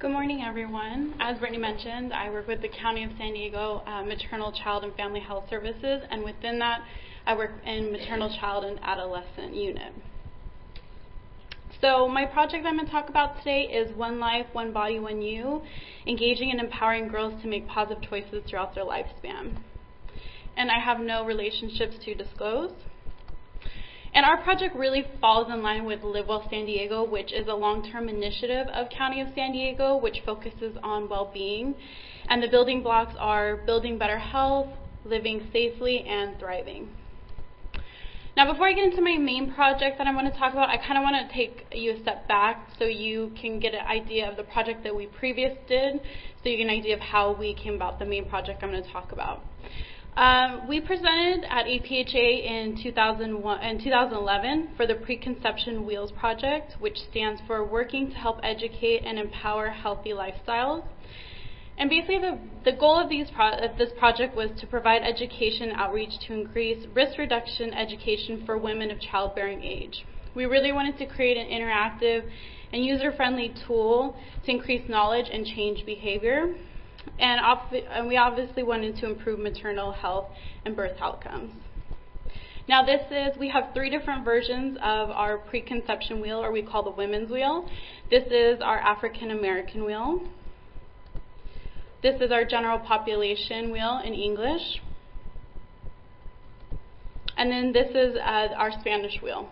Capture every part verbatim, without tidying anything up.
Good morning, everyone. As Brittany mentioned, I work with the County of San Diego uh, Maternal, Child, and Family Health Services, and within that, I work in Maternal, Child, and Adolescent Unit. So my project I'm going to talk about today is One Life, One Body, One You, engaging and empowering girls to make positive choices throughout their lifespan. And I have no relationships to disclose. And our project really falls in line with Live Well San Diego, which is a long-term initiative of County of San Diego, which focuses on well-being. And the building blocks are building better health, living safely, and thriving. Now, before I get into my main project that I want to talk about, I kind of want to take you a step back so you can get an idea of the project that we previous did, so you get an idea of how we came about the main project I'm going to talk about. Um, we presented at A P H A in two thousand one, in two thousand eleven for the Preconception Wheels Project, which stands for Working to Help Educate and Empower Healthy Lifestyles. And basically the, the goal of, these pro of this project was to provide education outreach to increase risk reduction education for women of childbearing age. We really wanted to create an interactive and user-friendly tool to increase knowledge and change behavior. And, and we obviously wanted to improve maternal health and birth outcomes. Now this is, we have three different versions of our preconception wheel, or we call the women's wheel. This is our African American wheel. This is our general population wheel in English. And then this is uh, our Spanish wheel.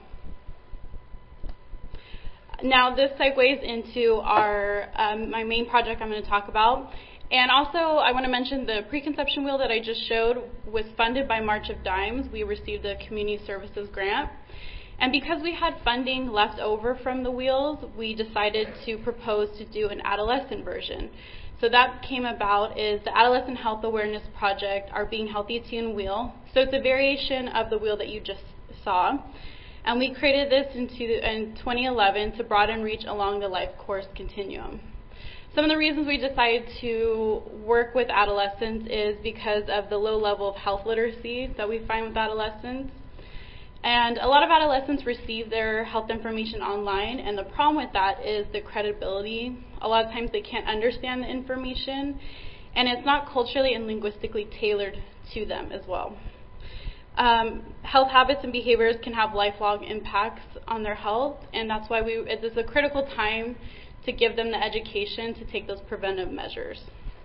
Now this segues into our um, my main project I'm going to talk about. And also, I want to mention the preconception wheel that I just showed was funded by March of Dimes. We received a community services grant. And because we had funding left over from the wheels, we decided to propose to do an adolescent version. So that came about is the Adolescent Health Awareness Project, our Being Healthy Teen Wheel. So it's a variation of the wheel that you just saw. And we created this into, in twenty eleven to broaden reach along the life course continuum. Some of the reasons we decided to work with adolescents is because of the low level of health literacy that we find with adolescents. And a lot of adolescents receive their health information online, and the problem with that is the credibility. A lot of times they can't understand the information, and it's not culturally and linguistically tailored to them as well. Um, health habits and behaviors can have lifelong impacts on their health, and that's why we, it is a critical time to give them the education to take those preventive measures.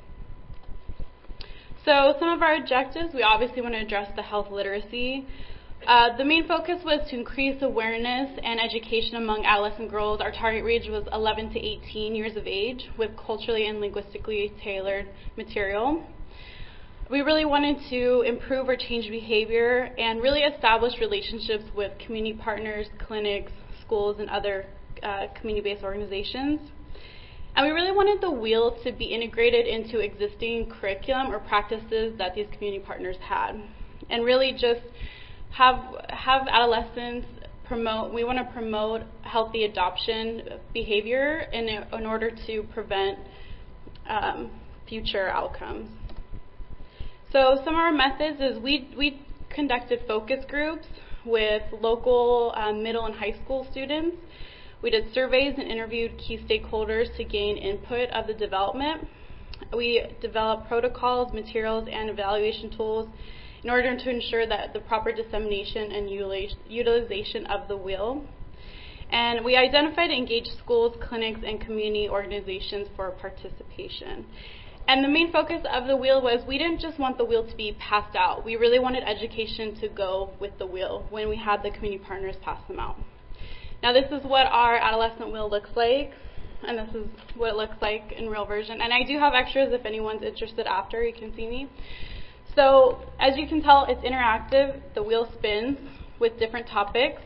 So some of our objectives, we obviously want to address the health literacy. Uh, the main focus was to increase awareness and education among adolescent girls. Our target range was eleven to eighteen years of age with culturally and linguistically tailored material. We really wanted to improve or change behavior and really establish relationships with community partners, clinics, schools, and other uh, community-based organizations. And we really wanted the wheel to be integrated into existing curriculum or practices that these community partners had. And really just have, have adolescents promote, we want to promote healthy adoption behavior in, in order to prevent um, future outcomes. So some of our methods is we, we conducted focus groups with local um, middle and high school students. We did surveys and interviewed key stakeholders to gain input of the development. We developed protocols, materials, and evaluation tools in order to ensure that the proper dissemination and utilization of the wheel. And we identified and engaged schools, clinics, and community organizations for participation. And the main focus of the wheel was we didn't just want the wheel to be passed out. We really wanted education to go with the wheel when we had the community partners pass them out. Now this is what our adolescent wheel looks like, and this is what it looks like in real version. And I do have extras if anyone's interested after, you can see me. So as you can tell, it's interactive. The wheel spins with different topics.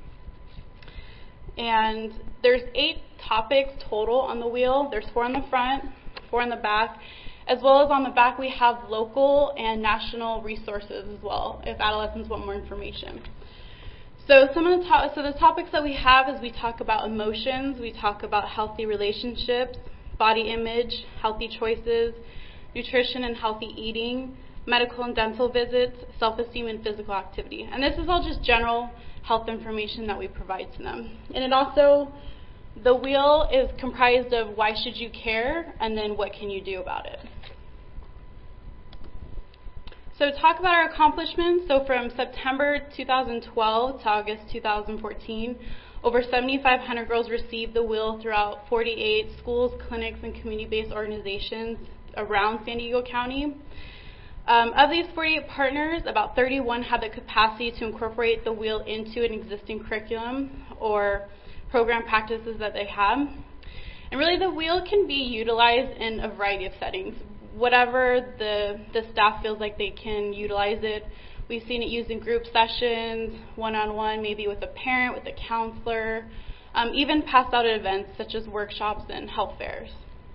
And there's eight topics total on the wheel. There's four on the front, four on the back. As well as on the back, we have local and national resources as well, if adolescents want more information. So some of the to so the topics that we have is we talk about emotions, we talk about healthy relationships, body image, healthy choices, nutrition and healthy eating, medical and dental visits, self-esteem, and physical activity. And this is all just general health information that we provide to them. And it also The wheel is comprised of why should you care, and then what can you do about it. So to talk about our accomplishments, so from September two thousand twelve to August two thousand fourteen, over seventy-five hundred girls received the wheel throughout forty-eight schools, clinics, and community-based organizations around San Diego County. Um, of these forty-eight partners, about thirty-one had the capacity to incorporate the wheel into an existing curriculum or program practices that they have. And really the wheel can be utilized in a variety of settings. Whatever the, the staff feels like they can utilize it. We've seen it used in group sessions, one-on-one, maybe with a parent, with a counselor, um, even passed out at events such as workshops and health fairs.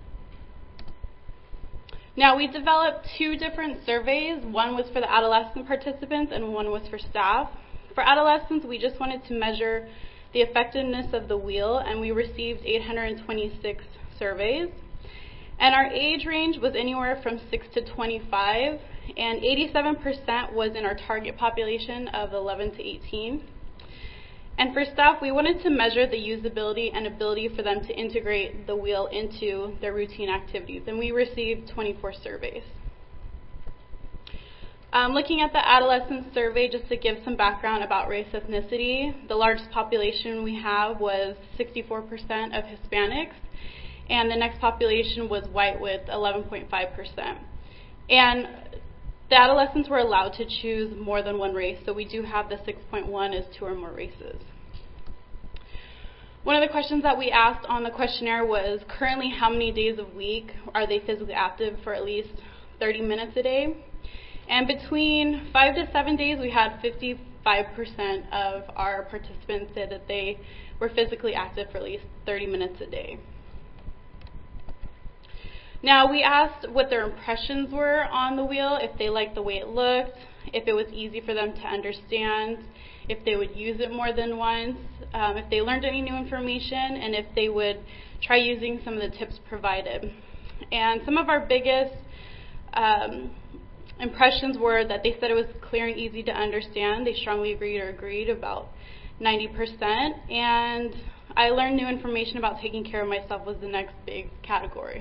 Now, we developed two different surveys. One was for the adolescent participants and one was for staff. For adolescents, we just wanted to measure the effectiveness of the wheel, and we received eight hundred twenty-six surveys. And our age range was anywhere from six to twenty-five, and eighty-seven percent was in our target population of eleven to eighteen. And for staff, we wanted to measure the usability and ability for them to integrate the wheel into their routine activities, and we received twenty-four surveys. Um, looking at the adolescent survey, just to give some background about race ethnicity, the largest population we have was sixty-four percent of Hispanics, and the next population was white with eleven point five percent. And the adolescents were allowed to choose more than one race, so we do have the six point one as two or more races. One of the questions that we asked on the questionnaire was currently how many days a week are they physically active for at least thirty minutes a day? And between five to seven days, we had fifty-five percent of our participants said that they were physically active for at least thirty minutes a day. Now, we asked what their impressions were on the wheel, if they liked the way it looked, if it was easy for them to understand, if they would use it more than once, um, if they learned any new information, and if they would try using some of the tips provided. And some of our biggest um, impressions were that they said it was clear and easy to understand. They strongly agreed or agreed about ninety percent. And I learned new information about taking care of myself was the next big category.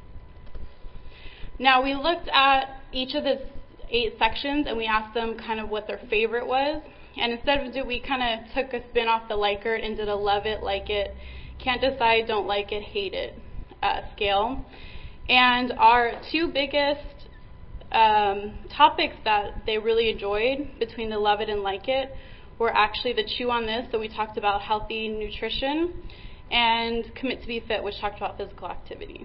Now, we looked at each of the eight sections and we asked them kind of what their favorite was. And instead of it, we kind of took a spin off the Likert and did a love it, like it, can't decide, don't like it, hate it uh, scale. And our two biggest um, topics that they really enjoyed between the love it and like it were actually the chew on this, so we talked about healthy nutrition, and commit to be fit, which talked about physical activity.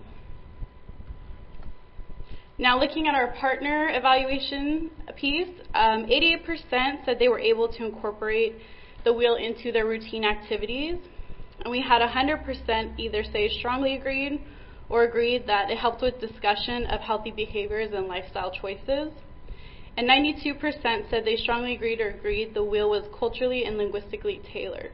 Now, looking at our partner evaluation piece, um, eighty-eight percent said they were able to incorporate the wheel into their routine activities. And we had one hundred percent either say strongly agreed or agreed that it helped with discussion of healthy behaviors and lifestyle choices. And ninety-two percent said they strongly agreed or agreed the wheel was culturally and linguistically tailored.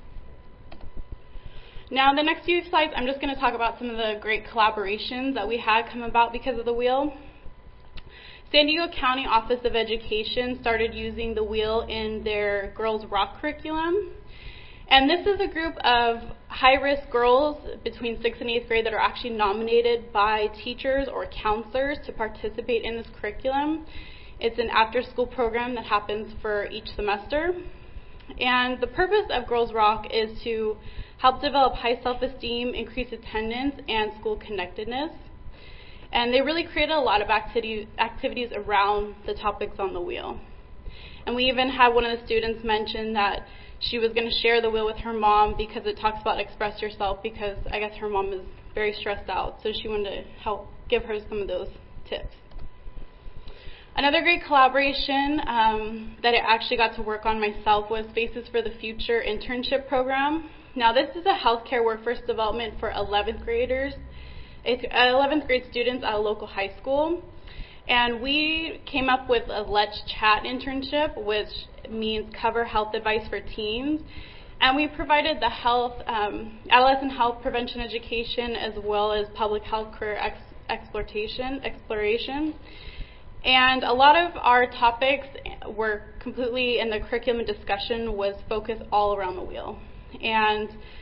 Now, the next few slides, I'm just going to talk about some of the great collaborations that we had come about because of the wheel. San Diego County Office of Education started using the wheel in their Girls Rock curriculum. And this is a group of high-risk girls between sixth and eighth grade that are actually nominated by teachers or counselors to participate in this curriculum. It's an after-school program that happens for each semester. And the purpose of Girls Rock is to help develop high self-esteem, increase attendance, and school connectedness. And they really created a lot of activity, activities around the topics on the wheel. And we even had one of the students mention that she was going to share the wheel with her mom because it talks about express yourself, because I guess her mom is very stressed out, so she wanted to help give her some of those tips. Another great collaboration um, that I actually got to work on myself was Faces for the Future internship program. Now, this is a healthcare workforce development for eleventh graders, eleventh grade students at a local high school. And we came up with a Let's Chat internship, which means cover health advice for teens. And we provided the health, um, adolescent health prevention education, as well as public health career ex- exploration, exploration. And a lot of our topics were completely, in the curriculum discussion, was focused all around the wheel. And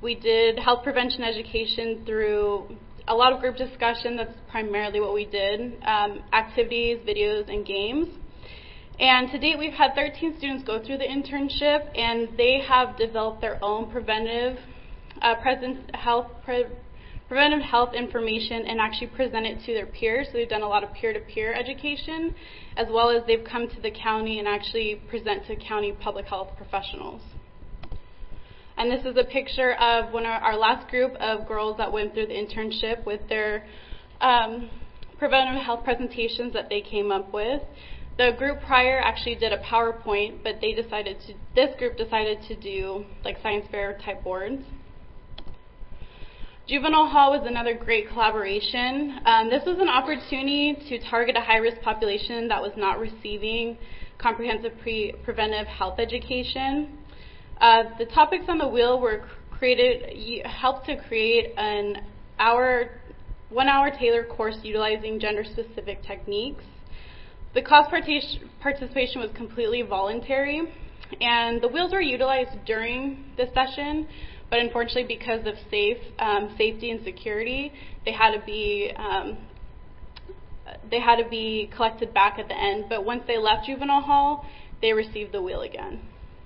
we did health prevention education through a lot of group discussion. That's primarily what we did, um, activities, videos, and games. And to date, we've had thirteen students go through the internship, and they have developed their own preventive uh, presence health pre- preventive health information and actually present it to their peers. So they've done a lot of peer-to-peer education, as well as they've come to the county and actually present to county public health professionals. And this is a picture of one of our last group of girls that went through the internship with their um, preventive health presentations that they came up with. The group prior actually did a PowerPoint, but they decided to, this group decided to do like science fair type boards. Juvenile Hall was another great collaboration. Um, this was an opportunity to target a high-risk population that was not receiving comprehensive pre- preventive health education. Uh, the topics on the wheel were created, helped to create an hour, one-hour tailored course utilizing gender-specific techniques. The class participation was completely voluntary, and the wheels were utilized during the session, but unfortunately because of safe, um, safety and security, they had to be um, they had to be collected back at the end. But once they left Juvenile Hall, they received the wheel again.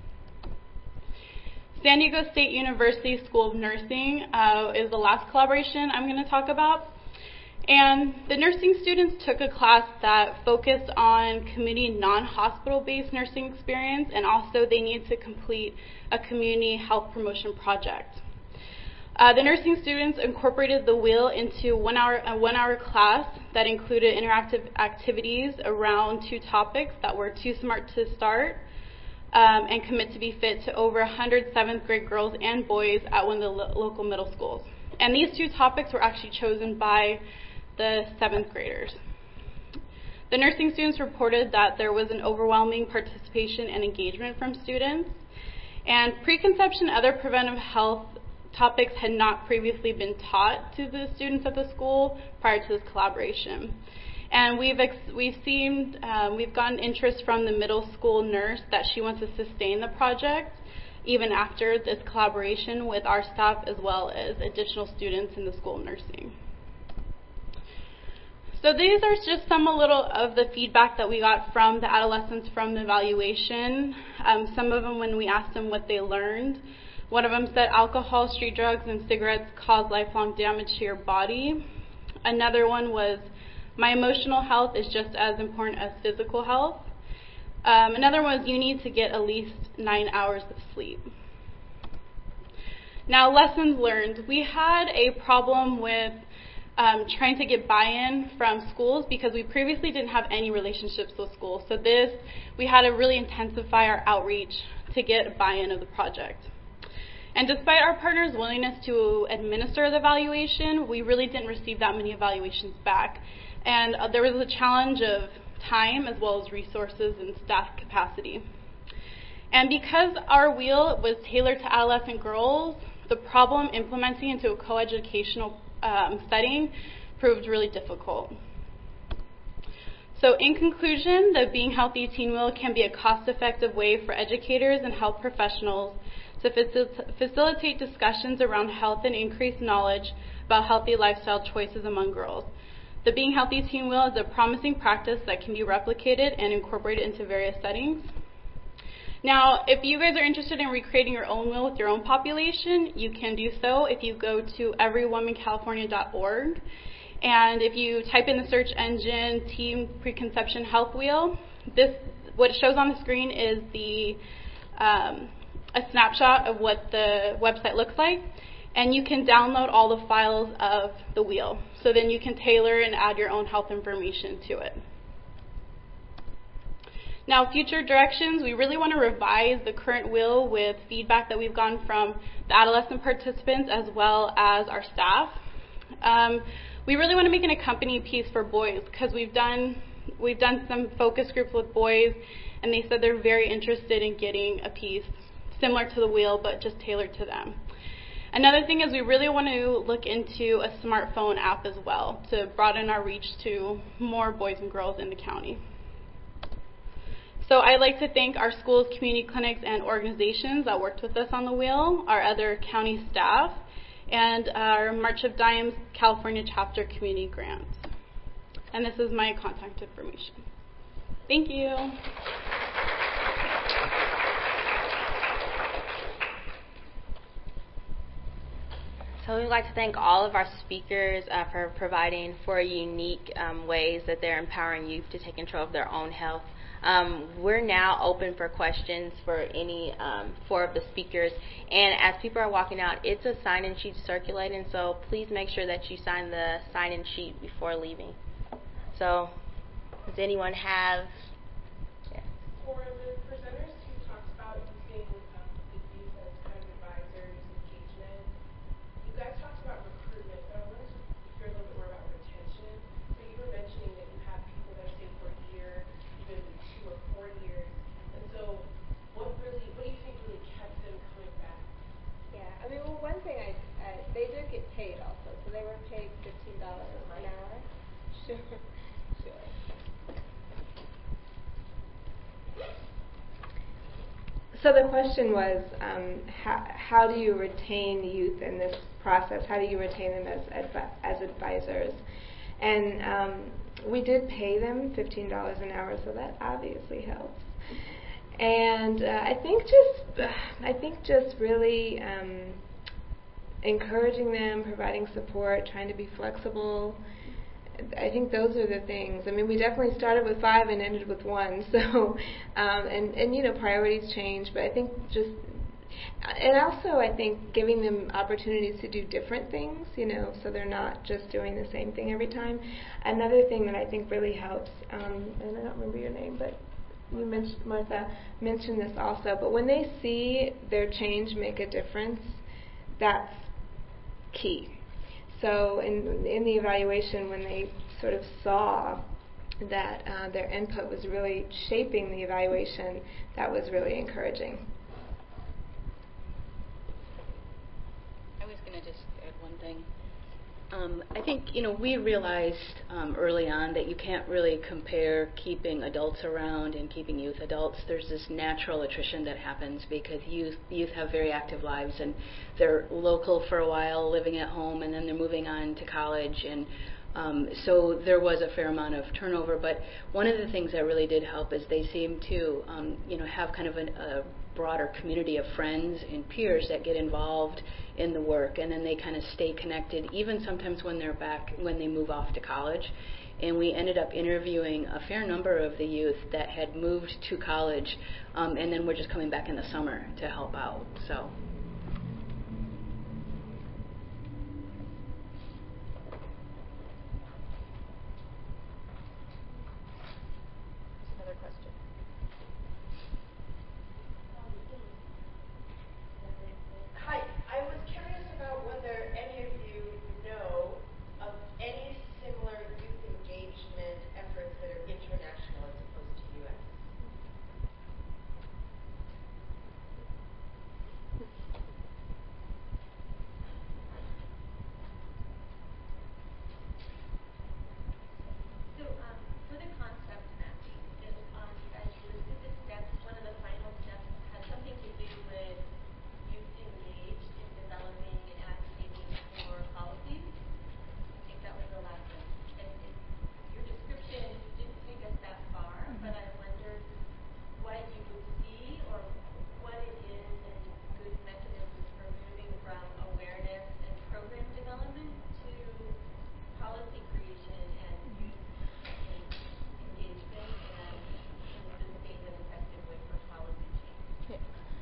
San Diego State University School of Nursing uh, is the last collaboration I'm going to talk about. And the nursing students took a class that focused on community non-hospital-based nursing experience, and also they needed to complete a community health promotion project. Uh, the nursing students incorporated the wheel into one hour, a one-hour class that included interactive activities around two topics that were too smart to start um, and commit to be fit to over one hundred seventh grade girls and boys at one of the lo- local middle schools. And these two topics were actually chosen by the seventh graders. The nursing students reported that there was an overwhelming participation and engagement from students, and preconception and other preventive health topics had not previously been taught to the students at the school prior to this collaboration. And we've ex- we've seen um, we've gotten interest from the middle school nurse that she wants to sustain the project even after this collaboration with our staff as well as additional students in the School of Nursing. So these are just some a little of the feedback that we got from the adolescents from the evaluation. Um, some of them, when we asked them what they learned, one of them said alcohol, street drugs, and cigarettes cause lifelong damage to your body. Another one was, my emotional health is just as important as physical health. Um, another one was, you need to get at least nine hours of sleep. Now, lessons learned. We had a problem with um, trying to get buy-in from schools because we previously didn't have any relationships with schools. So this, we had to really intensify our outreach to get buy-in of the project. And despite our partners' willingness to administer the evaluation, we really didn't receive that many evaluations back. And uh, there was a challenge of time as well as resources and staff capacity. And because our wheel was tailored to adolescent girls, the problem implementing into a coeducational um, setting proved really difficult. So in conclusion, the Being Healthy Teen Wheel can be a cost-effective way for educators and health professionals to facil- facilitate discussions around health and increase knowledge about healthy lifestyle choices among girls. The Being Healthy Teen Wheel is a promising practice that can be replicated and incorporated into various settings. Now, if you guys are interested in recreating your own wheel with your own population, you can do so if you go to every woman california dot org. And if you type in the search engine Teen Preconception Health Wheel, this, what shows on the screen is the um, a snapshot of what the website looks like. And you can download all the files of the wheel. So then you can tailor and add your own health information to it. Now, future directions, we really want to revise the current wheel with feedback that we've gotten from the adolescent participants as well as our staff. Um, we really want to make an accompanying piece for boys because we've done we've done some focus groups with boys, and they said they're very interested in getting a piece similar to the wheel but just tailored to them. Another thing is we really want to look into a smartphone app as well to broaden our reach to more boys and girls in the county. So I'd like to thank our schools, community clinics, and organizations that worked with us on the wheel, our other county staff, and our March of Dimes California chapter community grants. And this is my contact information. Thank you. So we'd like to thank all of our speakers uh, for providing four unique um, ways that they're empowering youth to take control of their own health. Um, we're now open for questions for any um, four of the speakers. And as people are walking out, it's a sign-in sheet circulating, so please make sure that you sign the sign-in sheet before leaving. So does anyone have... Yeah. For the presenters who talked about using um, the youth as kind of advisors, engagement, you guys talked about recruitment, but I wanted to hear a little bit more about retention. So you were mentioning that you have people that stay for a year, even two or four years. And so what really, what do you think really kept them coming back? Yeah, I mean, well, one thing, I, I they did get paid also. So they were paid fifteen dollars an hour. Sure, sure. So the question was, um, how, how do you retain youth in this process? How do you retain them as advi- as advisors? And um, we did pay them fifteen dollars an hour, so that obviously helps. And uh, I think just, uh, I think just really um, encouraging them, providing support, trying to be flexible. I think those are the things. I mean, we definitely started with five and ended with one. So, um, and and you know, priorities change. But I think just, and also I think giving them opportunities to do different things. You know, so they're not just doing the same thing every time. Another thing that I think really helps, um, and I don't remember your name, but you mentioned, Martha mentioned this also. But when they see their change make a difference, that's key. So in in the evaluation, when they sort of saw that uh, their input was really shaping the evaluation, that was really encouraging. I was going to just add one thing. Um, I think, you know, we realized um, early on that you can't really compare keeping adults around and keeping youth adults. There's this natural attrition that happens because youth youth have very active lives, and they're local for a while, living at home, and then they're moving on to college. And um, so there was a fair amount of turnover. But one of the things that really did help is they seem to, um, you know, have kind of an, a broader community of friends and peers that get involved in the work, and then they kind of stay connected even sometimes when they're back, when they move off to college. And we ended up interviewing a fair number of the youth that had moved to college, um, and then were just coming back in the summer to help out. So. Another question. Hi, I was curious about whether any of you know of any similar youth engagement efforts that are international as opposed to U S. So um, for the concept mapping, if, um, as you listed the steps, one of the final steps had something to do with youth engaged in developing and advocating for policies. I think that was the last one. And it, your description didn't take us that far, mm-hmm. but I wondered what you would see or what it is and good mechanisms for moving from awareness and program development to policy creation and youth engagement and a sustained and effective way for policy change.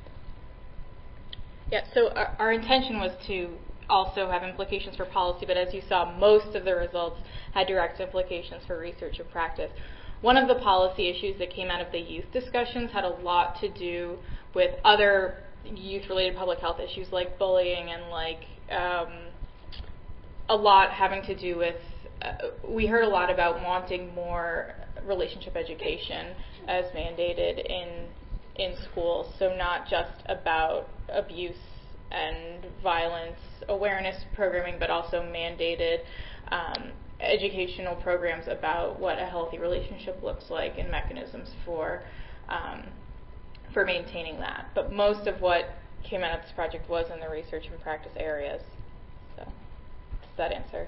Yeah, so our, our intention was to also have implications for policy, but as you saw, most of the results had direct implications for research and practice. One of the policy issues that came out of the youth discussions had a lot to do with other youth-related public health issues like bullying and like um, a lot having to do with, uh, we heard a lot about wanting more relationship education as mandated in in schools, so not just about abuse and violence awareness programming, but also mandated um, educational programs about what a healthy relationship looks like and mechanisms for um, for maintaining that. But most of what came out of this project was in the research and practice areas. So, does that answer?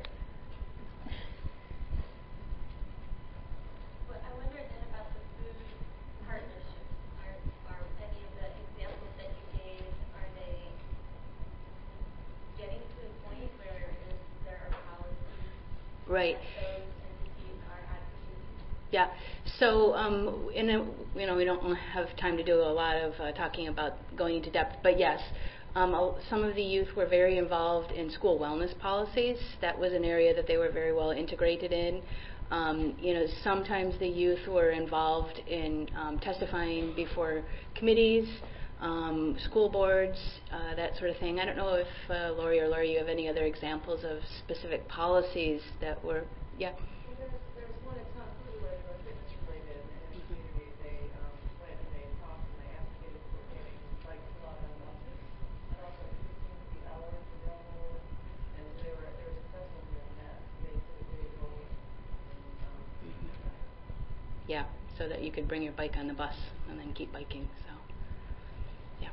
Well, I wonder then about the food partnerships. Are, are any of the examples that you gave, are they getting to the point where is there are policies Right. that those entities are advocating? Yeah. So, um, in a, you know, we don't have time to do a lot of uh, talking about going into depth, but yes, um, a- some of the youth were very involved in school wellness policies. That was an area that they were very well integrated in. Um, you know, sometimes the youth were involved in um, testifying before committees, um, school boards, uh, that sort of thing. I don't know if uh, Lori or Lori, you have any other examples of specific policies that were, yeah. Well, there's, there's one, it's not food related or fitness related, and in the community they um, went and they talked and they advocated for getting bikes allowed on buses, and also increasing the hours available, and so they were, they were successful doing that. They typically go and, um, Yeah, so that you could bring your bike on the bus and then keep biking. So, yeah.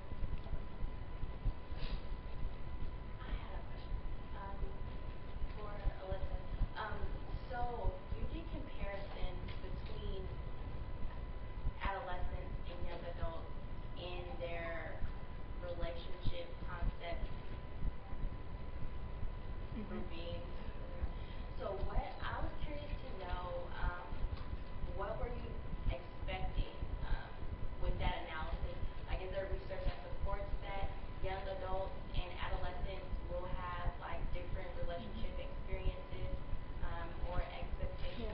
I had a question um, for Alyssa. Um, so you did comparisons between adolescents and young adults in their relationship concepts routines. So what I was curious to know, um, what were you expecting um, with that analysis? Like, is there research that supports that young adults and adolescents will have like different relationship experiences um, or expectations?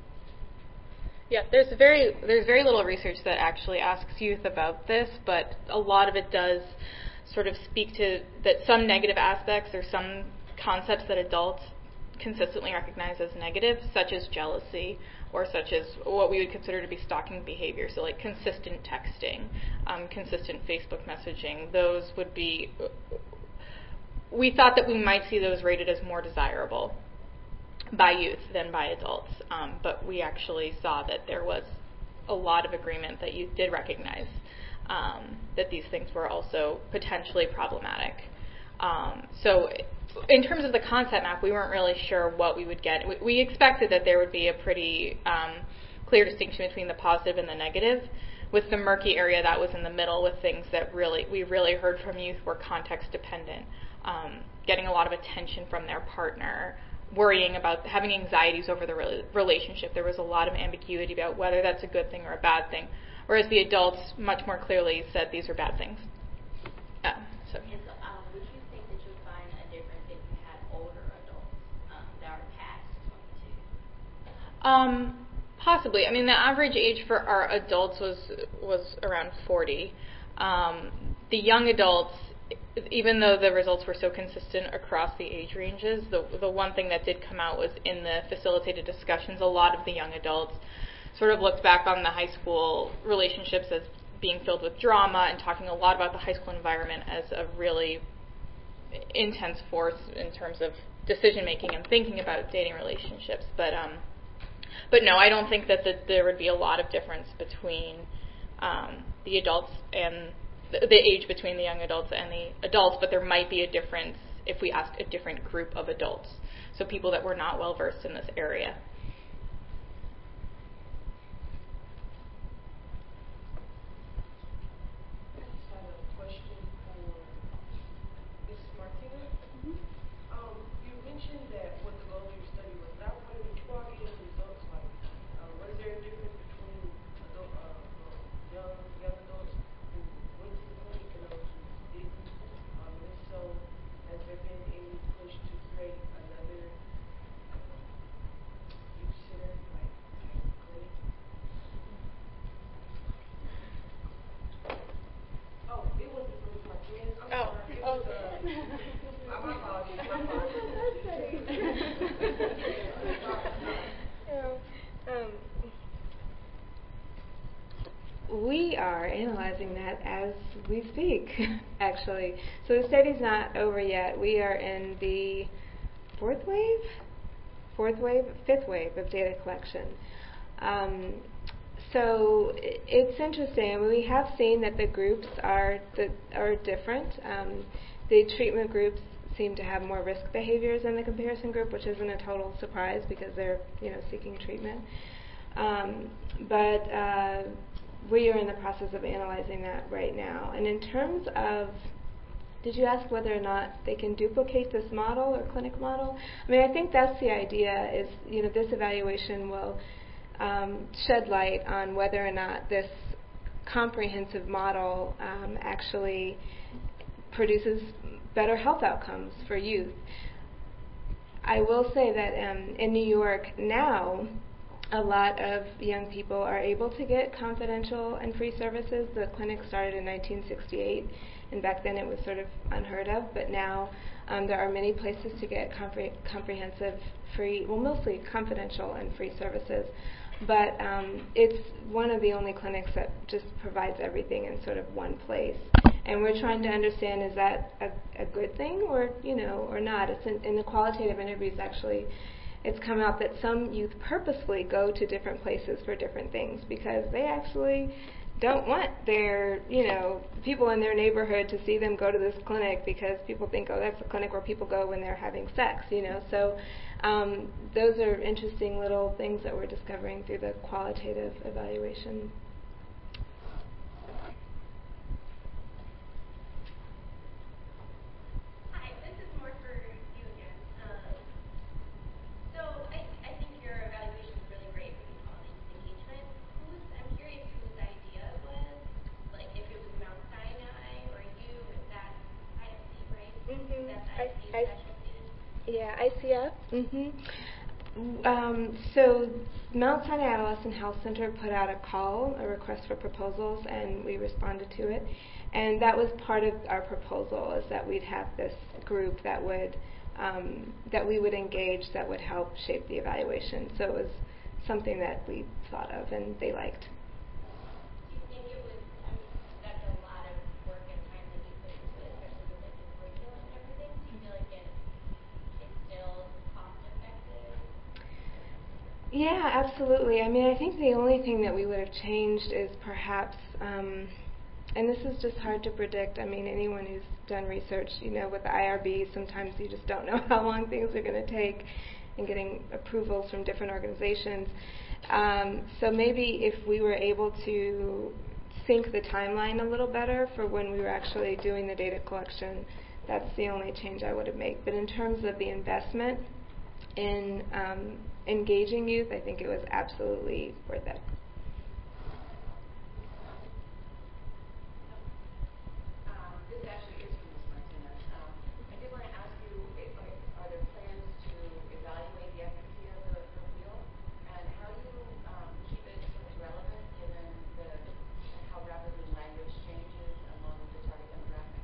Yeah, there's very there's very little research that actually asks youth about this, but a lot of it does sort of speak to that some negative aspects or some concepts that adults consistently recognize as negative, such as jealousy or such as what we would consider to be stalking behavior, so like consistent texting, um, consistent Facebook messaging. Those would be, we thought that we might see those rated as more desirable by youth than by adults, um, but we actually saw that there was a lot of agreement that youth did recognize um, that these things were also potentially problematic. Um, so in terms of the concept map, we weren't really sure what we would get. We, we expected that there would be a pretty um, clear distinction between the positive and the negative, with the murky area that was in the middle with things that really we really heard from youth were context dependent, um, getting a lot of attention from their partner, worrying about having anxieties over the re- relationship. There was a lot of ambiguity about whether that's a good thing or a bad thing, whereas the adults much more clearly said these are bad things. Uh, so. And so, um, would you think that you would find a difference if you had older adults um, that are past twenty-two? Um, possibly. I mean, the average age for our adults was was around forty. Um, the young adults, even though the results were so consistent across the age ranges, the the one thing that did come out was in the facilitated discussions, a lot of the young adults sort of looked back on the high school relationships as being filled with drama and talking a lot about the high school environment as a really intense force in terms of decision making and thinking about dating relationships. But um, but no, I don't think that the, there would be a lot of difference between um, the adults and the, the age between the young adults and the adults, but there might be a difference if we asked a different group of adults, so people that were not well versed in this area. I just have a question for Miz Martinez. Um, you mentioned that what the goal of your study was. That what the quality of results like? Uh, was there a difference between adult, uh, uh, young young adults who went to the clinic and those who didn't? Um, if so, has there been any push to create another um, youth center like clinic? Oh, it wasn't for Miz Martinez. I'm Oh, sorry. It oh. was, uh, my apologies. My apologies. Um, we are analyzing that as we speak, actually. So the study's not over yet. We are in the fourth wave, fourth wave, fifth wave of data collection. Um, so it's interesting. I mean, we have seen that the groups are the, are different. Um, the treatment groups seem to have more risk behaviors than the comparison group, which isn't a total surprise because they're, you know, seeking treatment. Um, but uh, we are in the process of analyzing that right now. And in terms of, did you ask whether or not they can duplicate this model or clinic model? I mean, I think that's the idea. Is, you know, this evaluation will um, shed light on whether or not this comprehensive model um, actually produces better health outcomes for youth. I will say that um, in New York now, a lot of young people are able to get confidential and free services. The clinic started in nineteen sixty-eight, and back then it was sort of unheard of, but now um, there are many places to get compre- comprehensive free, well, mostly confidential and free services. But um, it's one of the only clinics that just provides everything in sort of one place. And we're trying to understand, is that a, a good thing or, you know, or not? It's in, in the qualitative interviews, actually, it's come out that some youth purposefully go to different places for different things because they actually don't want their, you know, people in their neighborhood to see them go to this clinic because people think, oh, that's the clinic where people go when they're having sex, you know. So um, those are interesting little things that we're discovering through the qualitative evaluation. Hi, this is more for you again. Um, so I, I think your evaluation is really great when you call it engagement. Who's, I'm curious whose idea it was, like if it was Mount Sinai or you, if that's I F C, right? Mm-hmm. That's I, I F C I, specialty. yeah, I C F. Mm-hmm. Um, so Mount Sinai Adolescent Health Center put out a call, a request for proposals, and we responded to it. And that was part of our proposal, is that we'd have this group that would um, that we would engage, that would help shape the evaluation. So it was something that we thought of and they liked. Do you think it was, I mean, that's a lot of work and time that you put into it, especially with like the curriculum and everything. Do you feel like it, it's still cost effective? Yeah, absolutely. I mean, I think the only thing that we would have changed is perhaps, um, and this is just hard to predict. I mean, anyone who's done research, you know, with the I R B, sometimes you just don't know how long things are going to take and getting approvals from different organizations. Um, so maybe if we were able to sync the timeline a little better for when we were actually doing the data collection, that's the only change I would have made. But in terms of the investment in um, engaging youth, I think it was absolutely worth it. Um, this actually is from Miz Martinez. Um, I did want to ask you, if, are there plans to evaluate the efficacy of the, the wheel? And how do you um, keep it sort of relevant given the, how rapidly language changes among the target demographic?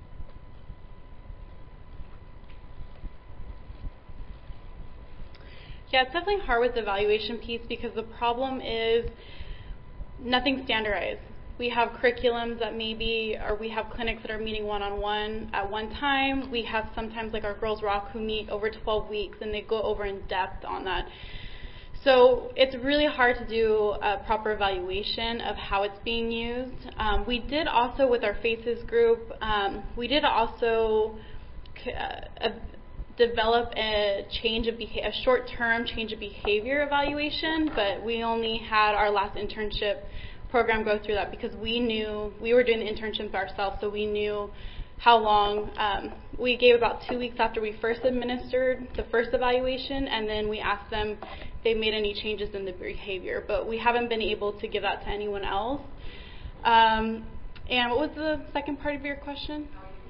Yeah, it's definitely hard with the evaluation piece because the problem is nothing's standardized. We have curriculums that maybe, or we have clinics that are meeting one-on-one at one time. We have sometimes like our Girls Rock who meet over twelve weeks and they go over in depth on that. So it's really hard to do a proper evaluation of how it's being used. Um, we did also with our FACES group, um, we did also uh, a, develop a change of beha- a short-term change of behavior evaluation, but we only had our last internship program go through that because we knew we were doing the internships ourselves, so we knew how long. Um, we gave about two weeks after we first administered the first evaluation, and then we asked them if they made any changes in the behavior, but we haven't been able to give that to anyone else. Um, and what was the second part of your question?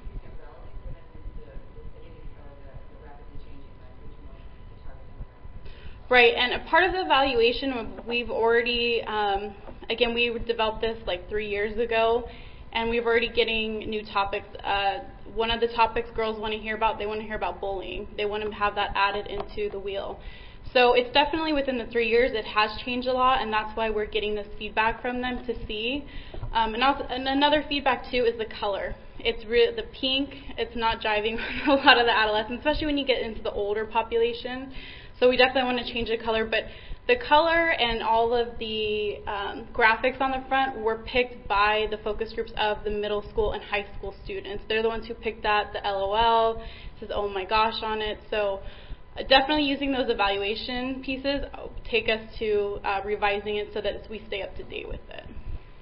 Right, and a part of the evaluation, we've already, um, again, we developed this like three years ago, and we've already getting new topics. Uh, one of the topics girls want to hear about, they want to hear about bullying. They want to have that added into the wheel. So it's definitely within the three years, it has changed a lot, and that's why we're getting this feedback from them to see. Um, and, also, and another feedback, too, is the color. It's re- the pink, it's not jiving with a lot of the adolescents, especially when you get into the older population. So we definitely want to change the color, but the color and all of the um, graphics on the front were picked by the focus groups of the middle school and high school students. They're the ones who picked that. The LOL says, oh my gosh on it. So uh, definitely using those evaluation pieces take us to uh, revising it so that we stay up to date with it.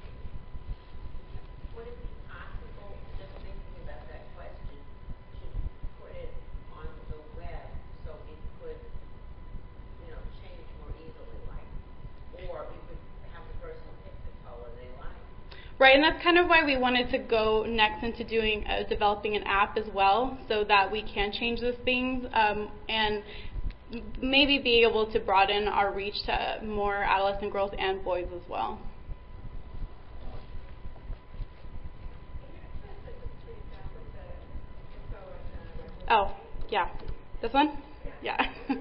Would it be possible, just thinking about that question, to put it on the web so it could, you know, change more easily, like, or you could have the person pick the color they like? Right, and that's kind of why we wanted to go next into doing uh, developing an app as well, so that we can change those things um, and maybe be able to broaden our reach to more adolescent girls and boys as well. Oh, yeah. This one? Yeah.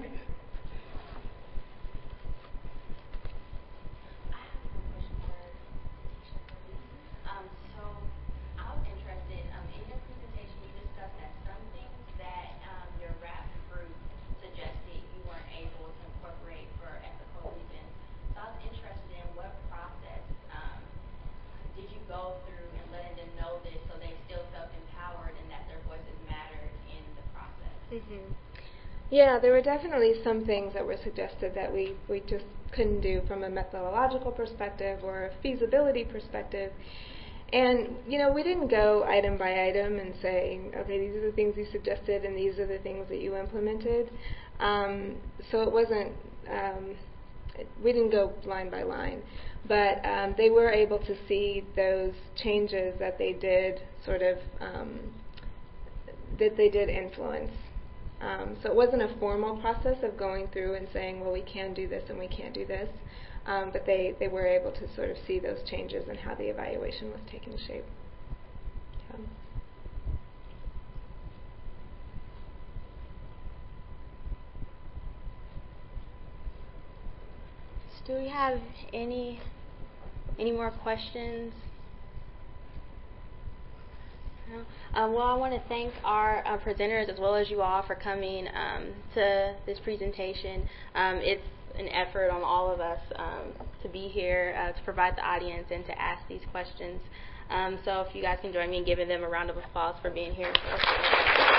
Mm-hmm. Yeah, there were definitely some things that were suggested that we, we just couldn't do from a methodological perspective or a feasibility perspective. And, you know, we didn't go item by item and say, okay, these are the things you suggested and these are the things that you implemented. Um, so it wasn't, um, we didn't go line by line. But um, they were able to see those changes that they did sort of, um, that they did influence. Um, so it wasn't a formal process of going through and saying, well, we can do this and we can't do this. Um, but they, they were able to sort of see those changes and how the evaluation was taking shape. Um, do we have any any more questions? No? Um, well, I want to thank our uh, presenters as well as you all for coming um, to this presentation. Um, it's an effort on all of us um, to be here, uh, to provide the audience and to ask these questions. Um, so if you guys can join me in giving them a round of applause for being here.